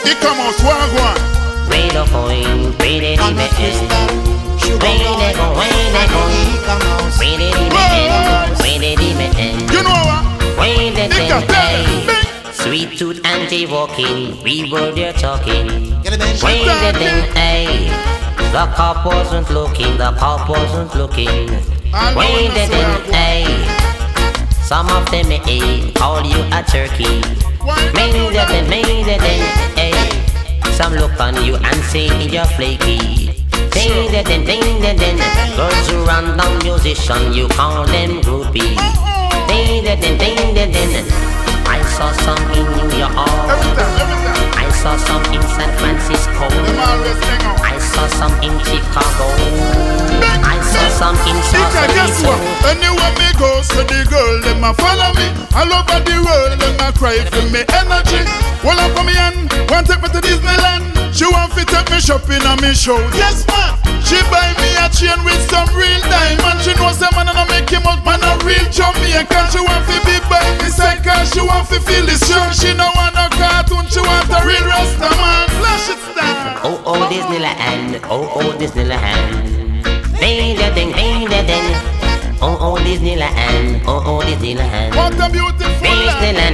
He come out, one. Where the coin, where did he make it? Where they go, where they go? Where did he make it? Where did he make it? You know what? Where did they make it? Sweet tooth auntie walking, we were there talking. Where did they make it? The cop wasn't looking, the cop wasn't looking. Where did they make it? Some of them call you a turkey. Made it, some look on you and say you're flaky. Ding then, girls who random musician, you call them groupie. Ding then, I saw some in New York. I saw some in San Francisco. I saw some in Chicago. I saw some in Sausalito. Anywhere me go, so the girl them a follow me. All over the world, them a cry for me energy. Well, I come in, want take me to Disneyland. She want to take me shopping on me show. Yes, man. She buy me a chain with some real diamond. She knows the man and I make him out, man, a real Jamaican. She want to be by the cycle. She want to feel the sun. She no want no cartoon. She want a real Rasta man. Flash it star. Oh, Disneyland. Oh, Disneyland. Ding. Oh, Disneyland. Oh, Disneyland. What a beautiful Disneyland.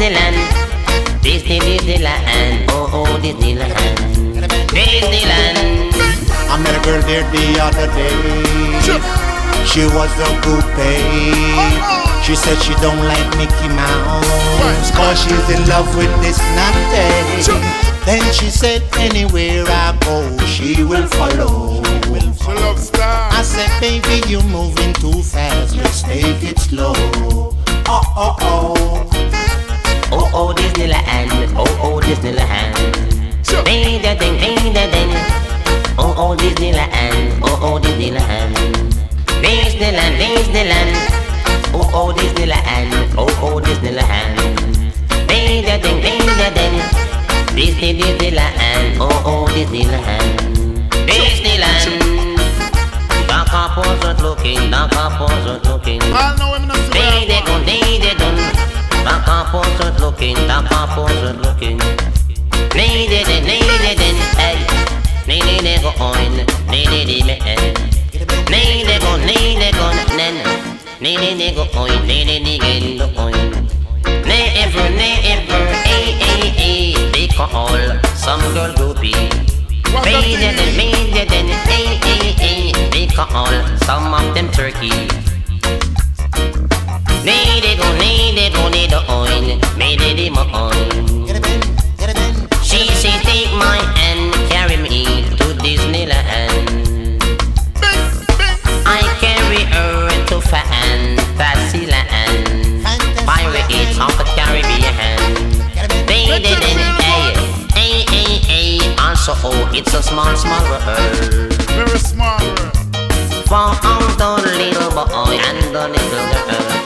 Disneyland. Oh, Disneyland. I met a girl there the other day. She was a groupie. She said she don't like Mickey Mouse, cause she's in love with this Natty. Then she said anywhere I go, she will follow. I said, baby, you're moving too fast, let's take it slow. Oh, Disneyland. Oh, Disneyland. Ding. Oh, Disneyland. Oh, Disneyland. Disneyland. Oh, Disneyland. Oh, Disneyland. Ding. Disneyland. Oh, Disneyland. Disneyland. The cop wasn't looking. The cop wasn't looking. They done. The cop wasn't looking. The cop wasn't looking. They didn't. Hey. They go on. They me. They go. Then. They go on. They go on. Never. They call some girl groupie. They call some of them turkey. They go on. She say take my hand, carry me to Disneyland. I carry her to Fantasyland. Pirates of the Caribbean. They didn't also, it's a small world. Very small world. For all the little boy and the little girl.